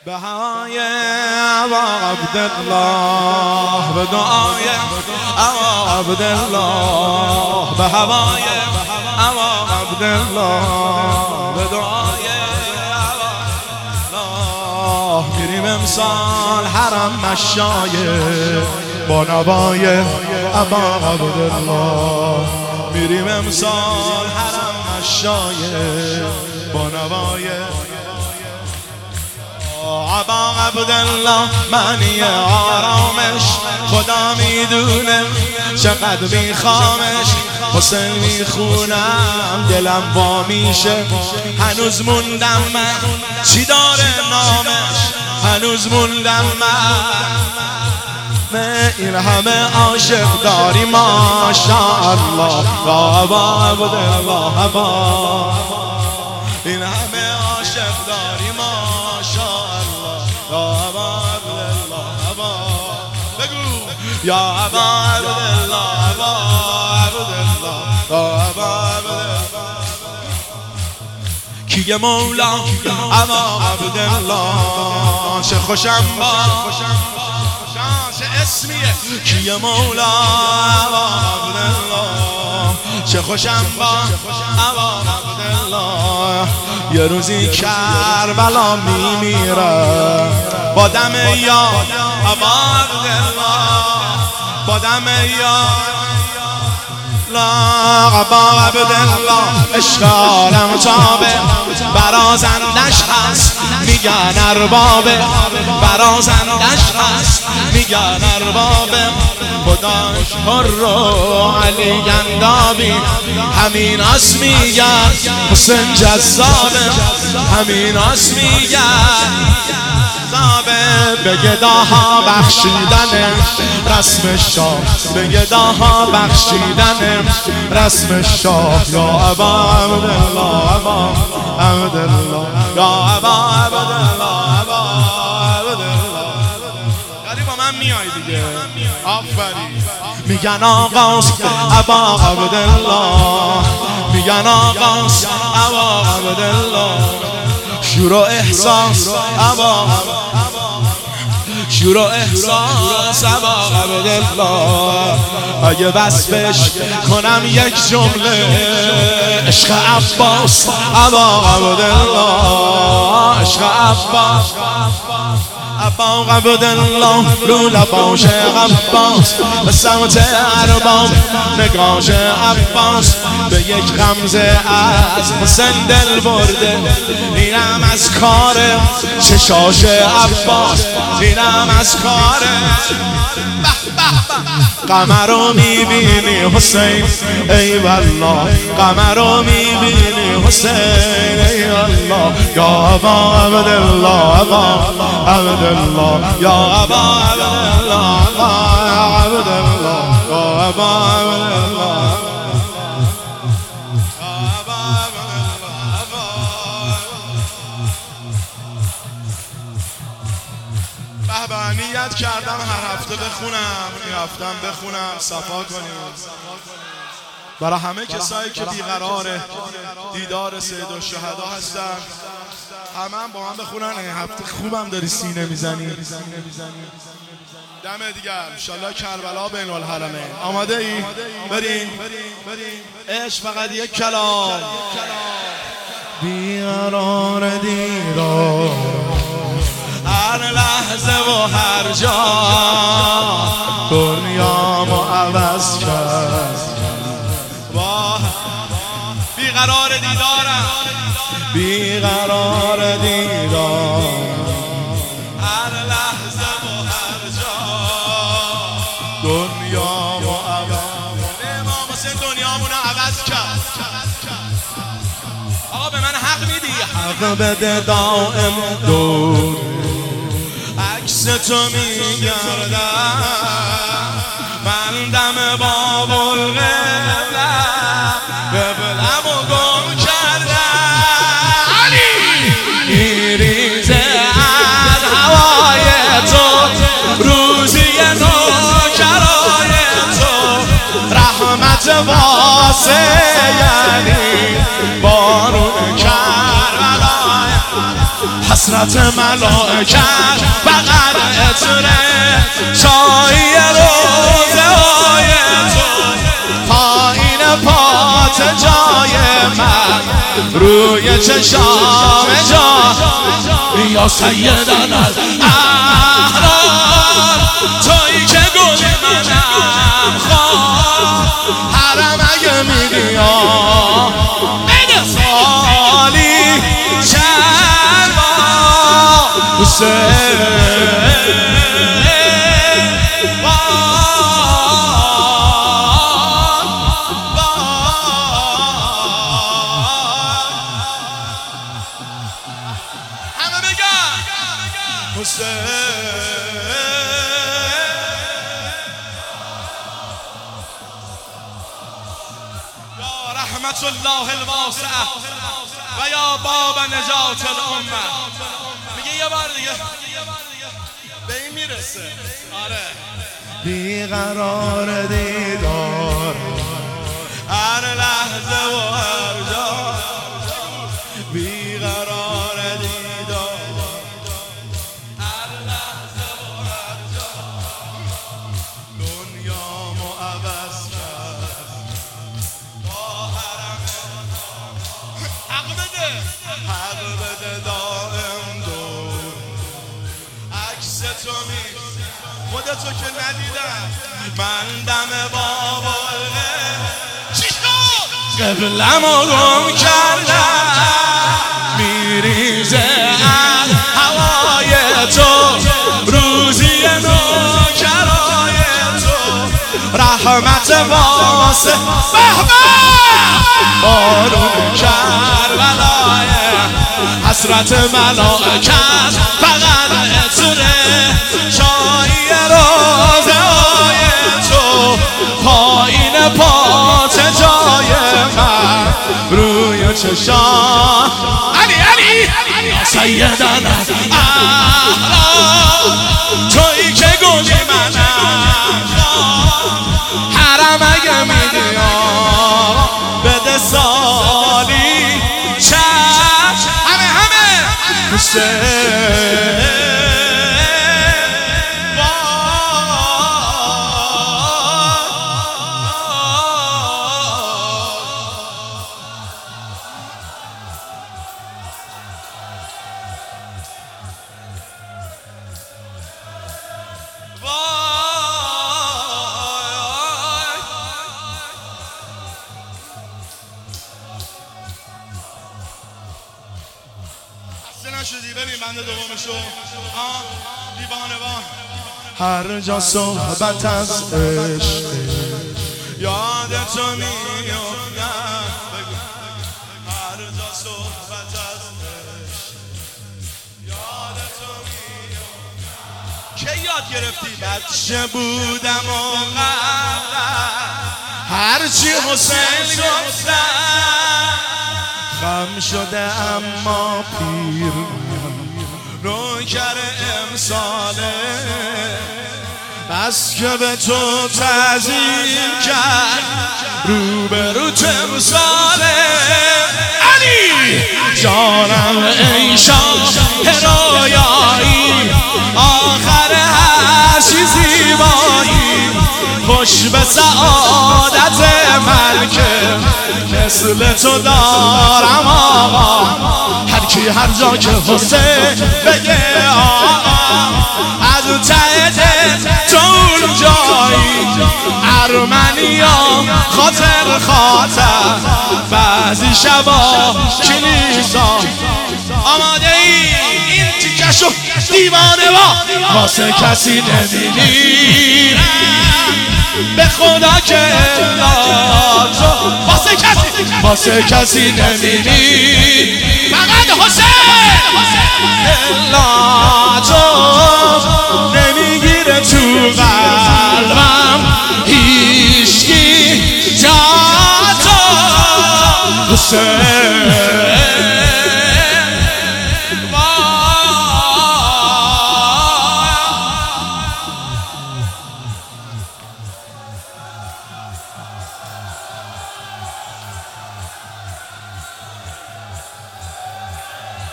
به هوای ابا عبدالله، به دعای ابا عبدالله، به هوای ابا عبدالله، به دعای ابا عبدالله میریم امسال حرم مشایخ با نوای ابا عبدالله. میریم امسال حرم مشایخ با نوای ابا عبدالله. معنی آرامش خدا میدونه چقدر میخوامش. حسین میخونم دلم وا میشه، هنوز موندم من چی داره نامش، هنوز موندم من این همه عاشق داری ماشاءالله. ابا عبدالله ابا، این همه عاشق داری ماشاءالله. ابا عبدالله ابا، بگو یا ابا عبدالله ابا عبدالله ابا عبدالله. کیه مولا ابا عبدالله، چه خوشم با چه اسمیه. کیه مولا ابا عبدالله، چه خوشم با ابا عبدالله. یه روزی کربلا میمیره با دم یاد ابا عبدالله، با دم یاد ابا عبدالله. عشق عالم تابه برازندش هست میگن اربابه، برازندش هست میگن اربابه. خداش پر رو علی گندابی، همین اس میگن حسین جذابه، همین اس میگن جذابه. به گداها بخشیدن رسم شاه، به گداها بخشیدن رسم شاه. یا ابا عبدالله ابا عبدالله، یا ابا عبدالله ابا عبدالله. یعنی با من میای دیگه، آفرین. میگن آقاس ابا عبدالله، میگن آقاس ابا عبدالله. شور و احساس ابا، شور و احساس ابا عبدالله. اگه وصفش کنم یک جمله، عشق عباس ابا عبدالله، عشق عباس ابا عبدالله. رو لباش عباس به سمت ارباب، نگاش عباس به یک غمزه از حسین دل برده. اینم از کار چشاش عباس، اینم از کار. قمر رو میبینی حسین ای والله، قمر رو میبینی حسین ای الله. یا ابا عبدالله ابا عبدالله، یا ابا عبدالله ابا عبدالله، یا ابا عبدالله. نیت کردم هر هفته بخونم، این هفتم بخونم صفا کنیم برای همه کسایی که بیقرار دیدار سید الشهدا هستن. همه با هم بخونن. این هفته خوبم داری سینه میزنی. دم دیگر انشالله کربلا بین الحرمین. آماده ای؟ بریم. عشق فقط یک کلام. بیقرار دیدار هر لحظه و هر جا، دنیامو عوض کرد. بیقرار دیدارم، بیقرار دیدار هر لحظه و هر جا، دنیامو عوض. امام حسین دنیامونو عوض کرد. آقا به من حق میدی؟ حق بده دائم دور عکس تو میگردم، من دم بابل قبلم و گم کردم. میریزه از هوای تو روزی نوکرای تو، رحمت واسه یعنی بارون کربلای حسرت ملائکت بغل عطره چای روزه های تو پایین پات جای من روی چشام جا یا سیدن الاحرار تویی که گل منم خواه حرم اگه میگی بده سالی چند با حسین یا رحمت الله الواسعه و یا باب نجات الامه. میگه یه بار دیگه به این میرسه. آره بیقرار دیدار هر لحظه و هر جا بیقرار دیدار هر لحظه و هر جا دنیامو عوض کرد با حرم حق بده دائم دور عکس تو خودتو که ندیدم من دم باباله چی شد؟ قبلمو گم کردم میریزه از هوای تو روزی نوکرای تو رحمت واسه بهبه بارون کربلای حسرت ملائکت فقط عطره چای روزه های تو پایین پات جای من روی چشام علی یا سیدن الاحرار تویی که گلی منم حرم اگه میدی بده سالی چشم همه حسین نشدی ببین بنده دومشو دیوانه بان هر جا صحبت از عشق یاد تو میافتم هر جا صحبت از عشق یاد تو میافتم که یاد گرفتی بچه بودم و هرچی حسین گفتم غم شده اما پیر نوکر امساله بس که به تو تعظیم کرد روبرو تمثاله علی جانم ای شاه رویایی آخر هر چی زیبایی خوش به سعادت من که مثل تو دارم آقا هر کی هر جا که حسین بگه آقا از ته دل تو اون جایی ارمنیا خاطر بعضی شبا کلیسا آماده ای این تیکشو دیوانه با واسه کسی نمیمیرم به خدا که تو واسه کسی نمیمیرم فقط حسین